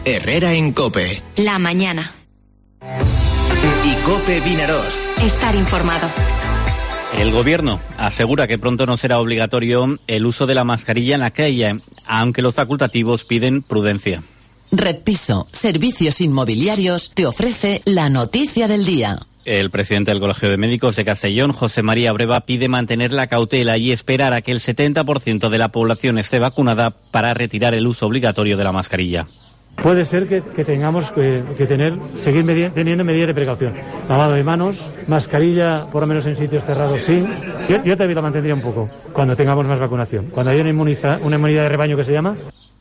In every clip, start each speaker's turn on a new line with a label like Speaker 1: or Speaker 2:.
Speaker 1: Herrera en COPE.
Speaker 2: La mañana.
Speaker 1: Y COPE Vinaroz.
Speaker 2: Estar informado.
Speaker 3: El Gobierno asegura que pronto no será obligatorio el uso de la mascarilla en la calle, aunque los facultativos piden prudencia.
Speaker 4: Red Piso, Servicios Inmobiliarios, te ofrece la noticia del día.
Speaker 3: El presidente del Colegio de Médicos de Castellón, José María Breva, pide mantener la cautela y esperar a que el 70% de la población esté vacunada para retirar el uso obligatorio de la mascarilla.
Speaker 5: Puede ser que tengamos que seguir teniendo medidas de precaución. Lavado de manos, mascarilla, por lo menos en sitios cerrados, sí. Yo también la mantendría un poco cuando tengamos más vacunación. Cuando haya una inmunidad de rebaño que se llama.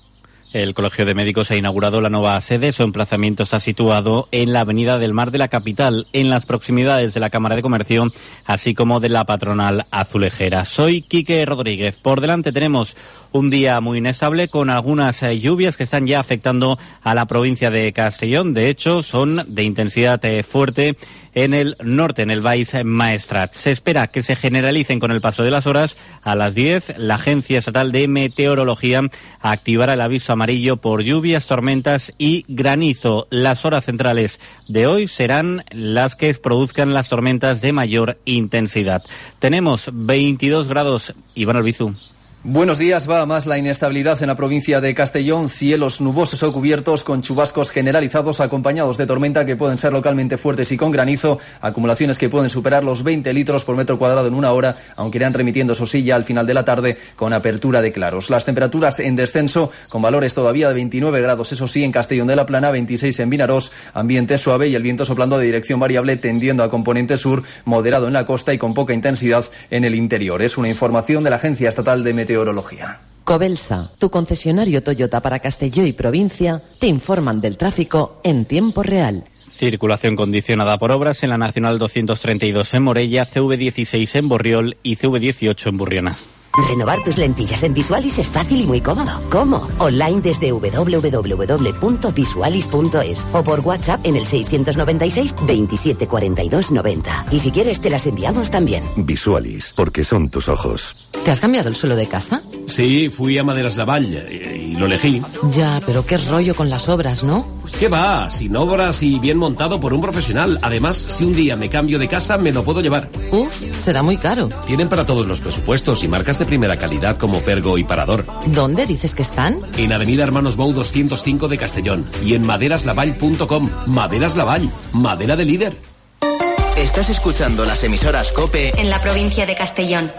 Speaker 3: El Colegio de Médicos ha inaugurado la nueva sede. Su emplazamiento está situado en la Avenida del Mar de la capital, en las proximidades de la Cámara de Comercio, así como de la patronal azulejera. Soy Quique Rodríguez. Por delante tenemos un día muy inestable con algunas lluvias que están ya afectando a la provincia de Castellón. De hecho, son de intensidad fuerte en el norte, en el Baix Maestrat. Se espera que se generalicen con el paso de las horas. A las 10, la Agencia Estatal de Meteorología activará el aviso amarillo por lluvias, tormentas y granizo. Las horas centrales de hoy serán las que produzcan las tormentas de mayor intensidad. Tenemos 22 grados. Iván Albizu.
Speaker 6: Buenos días. Va a más la inestabilidad en la provincia de Castellón. Cielos nubosos o cubiertos con chubascos generalizados acompañados de tormenta que pueden ser localmente fuertes y con granizo. Acumulaciones que pueden superar los 20 litros por metro cuadrado en una hora, aunque irán remitiendo eso sí ya al final de la tarde con apertura de claros. Las temperaturas en descenso con valores todavía de 29 grados, eso sí, en Castellón de la Plana, 26 en Vinarós, ambiente suave y el viento soplando de dirección variable tendiendo a componente sur, moderado en la costa y con poca intensidad en el interior. Es una información de la Agencia Estatal de Meteorología.
Speaker 4: Cobelsa, tu concesionario Toyota para Castelló y provincia, te informan del tráfico en tiempo real.
Speaker 3: Circulación condicionada por obras en la Nacional 232 en Morella, CV16 en Borriol y CV18 en Burriana.
Speaker 7: Renovar tus lentillas en Visualis es fácil y muy cómodo. ¿Cómo? Online desde www.visualis.es o por WhatsApp en el 696 27 42 90. Y si quieres te las enviamos también.
Speaker 8: Visualis, porque son tus ojos.
Speaker 4: ¿Te has cambiado el suelo de casa?
Speaker 9: Sí, fui a Maderas Lavall y lo elegí.
Speaker 4: Ya, pero qué rollo con las obras, ¿no?
Speaker 9: ¿Qué va? Sin obras y bien montado por un profesional. Además, si un día me cambio de casa, me lo puedo llevar.
Speaker 4: Será muy caro.
Speaker 9: Tienen para todos los presupuestos y marcas de primera calidad como Pergo y Parador.
Speaker 4: ¿Dónde dices que están?
Speaker 9: En Avenida Hermanos Bou 205 de Castellón y en maderaslavall.com. Maderas Lavall, madera de líder.
Speaker 1: Estás escuchando las emisoras COPE
Speaker 2: en la provincia de Castellón.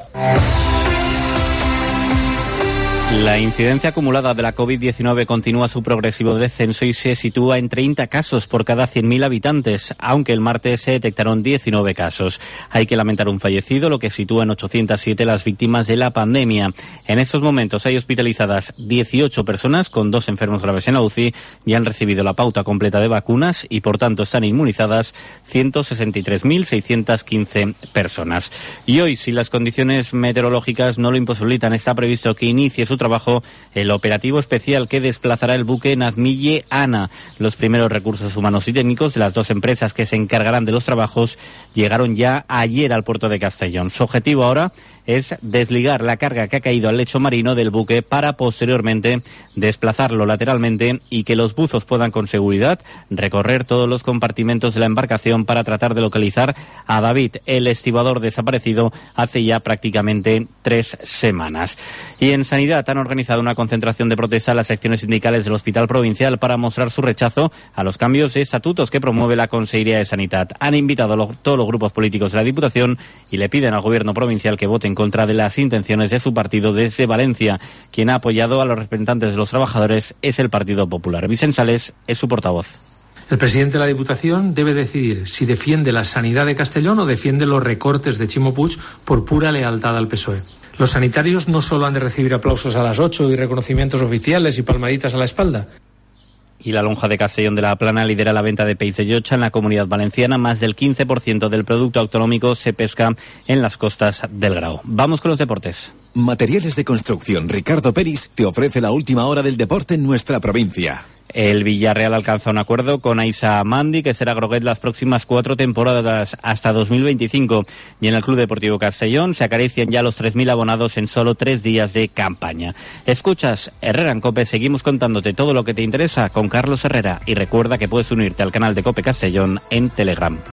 Speaker 3: La incidencia acumulada de la COVID-19 continúa su progresivo descenso y se sitúa en 30 casos por cada 100.000 habitantes, aunque el martes se detectaron 19 casos. Hay que lamentar un fallecido, lo que sitúa en 807 las víctimas de la pandemia. En estos momentos hay hospitalizadas 18 personas con 2 enfermos graves en la UCI y han recibido la pauta completa de vacunas y por tanto están inmunizadas 163.615 personas. Y hoy, si las condiciones meteorológicas no lo imposibilitan, está previsto que inicie su trabajo el operativo especial que desplazará el buque Nazmille Ana. Los primeros recursos humanos y técnicos de las 2 empresas que se encargarán de los trabajos llegaron ya ayer al puerto de Castellón. Su objetivo ahora es desligar la carga que ha caído al lecho marino del buque para posteriormente desplazarlo lateralmente y que los buzos puedan con seguridad recorrer todos los compartimentos de la embarcación para tratar de localizar a David, el estibador desaparecido hace ya prácticamente 3 semanas. Y en Sanidad han organizado una concentración de protesta en las secciones sindicales del Hospital Provincial para mostrar su rechazo a los cambios de estatutos que promueve la Consellería de Sanidad. Han invitado a todos los grupos políticos de la Diputación y le piden al Gobierno provincial que vote en contra de las intenciones de su partido desde Valencia. Quien ha apoyado a los representantes de los trabajadores es el Partido Popular. Vicent Sales es su portavoz.
Speaker 10: El presidente de la Diputación debe decidir si defiende la sanidad de Castellón o defiende los recortes de Ximo Puig por pura lealtad al PSOE. Los sanitarios no solo han de recibir aplausos a las 8 y reconocimientos oficiales y palmaditas a la espalda.
Speaker 3: Y la lonja de Castellón de la Plana lidera la venta de peix de llotja en la Comunidad Valenciana. Más del 15% del producto autonómico se pesca en las costas del Grao. Vamos con los deportes.
Speaker 1: Materiales de construcción Ricardo Peris te ofrece la última hora del deporte en nuestra provincia.
Speaker 3: El Villarreal alcanza un acuerdo con Aissa Mandi, que será groguet las próximas 4 temporadas hasta 2025. Y en el Club Deportivo Castellón se acarician ya los 3.000 abonados en solo 3 días de campaña. Escuchas Herrera en COPE, seguimos contándote todo lo que te interesa con Carlos Herrera. Y recuerda que puedes unirte al canal de COPE Castellón en Telegram.